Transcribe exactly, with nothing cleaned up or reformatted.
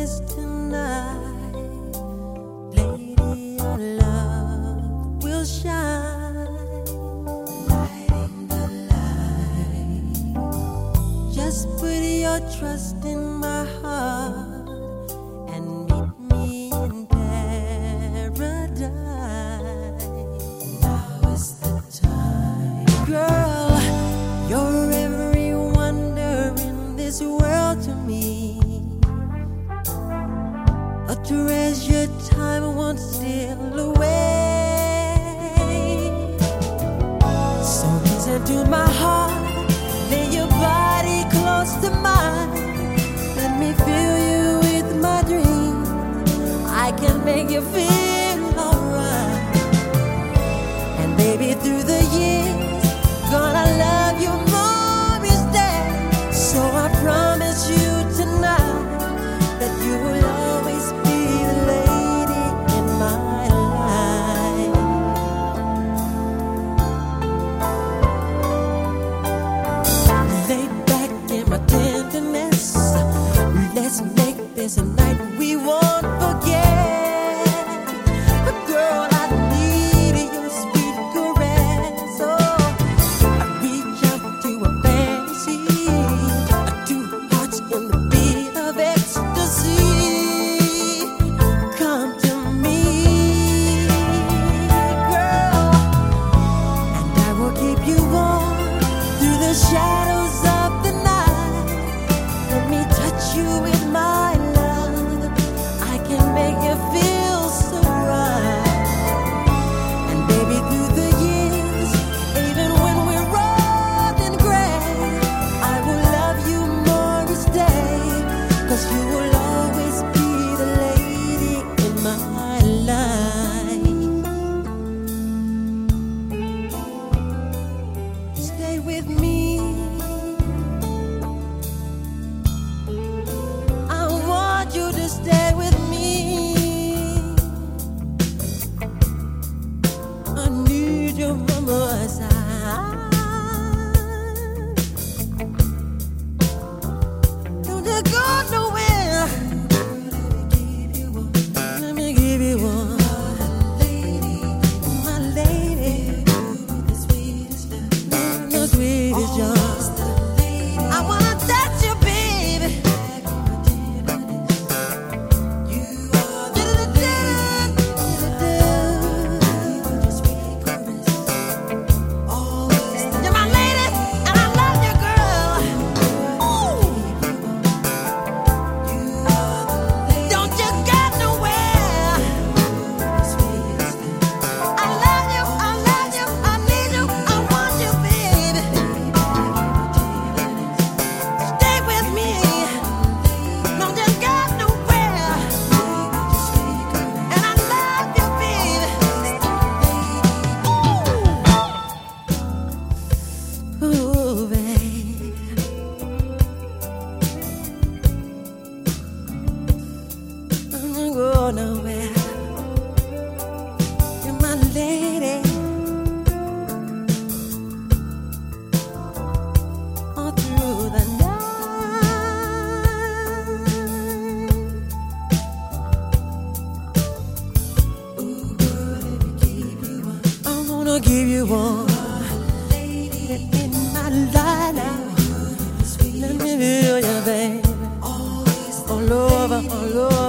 promise tonight, lady, your love will shine, lighting the light. Just put your trust in my heart and meet me in paradise. Now is the time, girl. You're every wonder in this world to me, a treasured time won't steal away. So listen to my heart, lay your body close to mine. Let me fill you with my dreams. I can make you feel alright. And baby, through the years, gonna love you more each day. So I promise you tonight that you will always be the lady in my life. Lay back in my tenderness. Let's make this a night we won't forget. Girl, I need your sweet caress. Oh, I reach out to a fantasy, two hearts in the beat of ecstasy. Come to me, girl, and I will keep you warm through the shadows of the night. Let me touch you with my love. I can make you feel so right. And baby, through the years, even when we're old and gray, I will love you more each day. 'Cause you will always be the lady in my life. Stay with me. I want you to stay with me. I need you by my side. Don't you go nowhere. Let me give you one, my lady, the sweetest young. I wanna touch you, baby. You're my lady, and I love you, girl. Ooh. Don't you go nowhere. I love you, I love you, I need you, I want you, baby. Stay with me. Don't you go nowhere. And I love you, baby. Ooh, ooh, baby. Don't you go nowhere. You're my lady. All through the night. I wanna give you one in my life now. Let me feel you, baby. All over, all over.